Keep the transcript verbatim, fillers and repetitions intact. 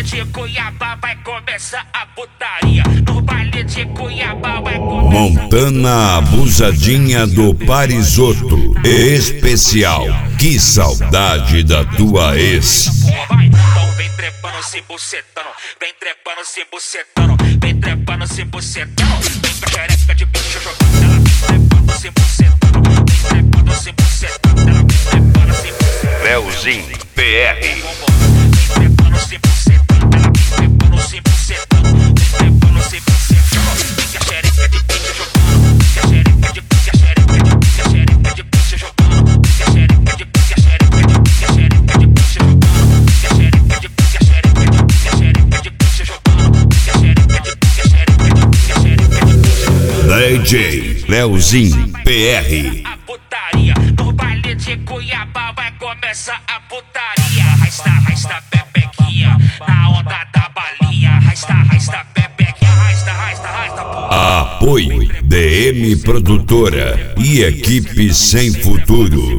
de Cuiabá vai começar a putaria. No baile de Cuiabá vai começar. Montana Abusadinha do Parisoto. Especial. Que saudade da tua ex. Vai, então vem trepando, se bucetando. Vem trepando, se bucetando. Vem trepando, se bucetando. Vem com a xereca de bicho jogando. Ela vem trepando, se bucetando. Vem trepando, se bucetando. Ela vem trepando, se bucetando. Leozinho P R. Vem trepando, se bucetando. Ela vem trepando, se bucetando. Vem trepando, se bucetando. Vem com a xereca de bicho jogando. Vem com a xereca de bicho, a xereca de bicho, a xereca de bicho jogando. Vem com a xereca de bicho, a xereca de bicho, a xereca de bicho jogando. Vem com a xereca de bicho, a xereca de bicho, a xereca de bicho jogando. Vem com a xereca de bicho, a xereca de bicho, a xereca de bicho jogando. D J Leozinho P R. A putaria, no baile de Cuiabá vai começar a putaria. Rasta, rasta, pepequinha, na onda da balinha. Rasta, rasta, pepequinha, rasta, rasta, rasta, porra. Apoio D M Produtora e Equipe Sem Futuro.